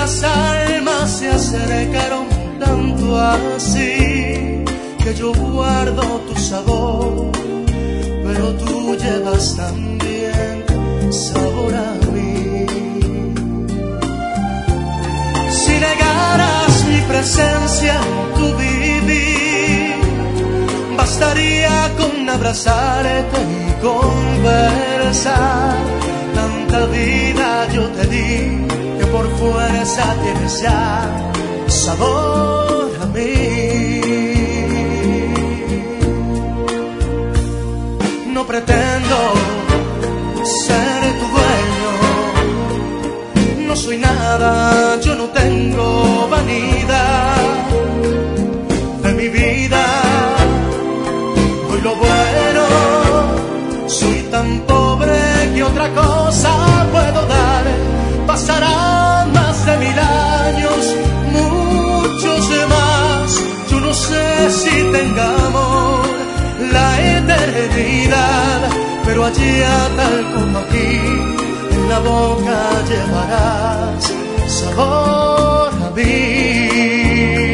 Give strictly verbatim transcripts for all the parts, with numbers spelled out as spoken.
Nuestras almas se acercaron tanto así que yo guardo tu sabor, pero tú llevas también sabor a mí. Si negaras mi presencia en tu vivir, bastaría con abrazarte y conversar. Tanta vida yo te di que por fuerza tienes ya sabor a mí. No pretendo ser tu dueño, no soy nada, yo no tengo vanidad de mi vida. Doy lo bueno, soy tan pobre que otra cosa puedo dar. Pasarán más de mil años, muchos más, yo no sé si tengamos la eternidad, pero allá tal como aquí, en la boca llevarás sabor a mí.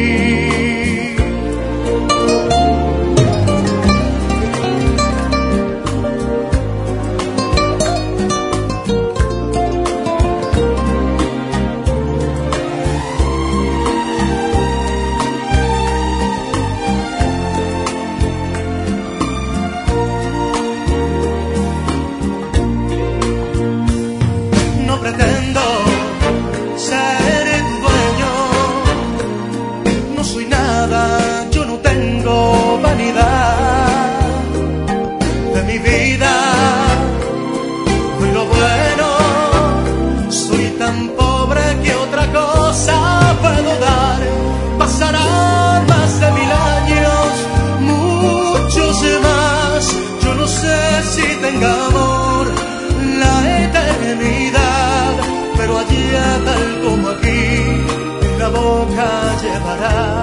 Pretendo ser tu dueño, no soy nada, yo no tengo vanidad de mi vida. Doy lo bueno, soy tan pobre que otra cosa puedo dar. Pasarán más de mil años, muchos más, yo no sé si tengamos la eternidad, pero allí tal como aquí, en la boca llevará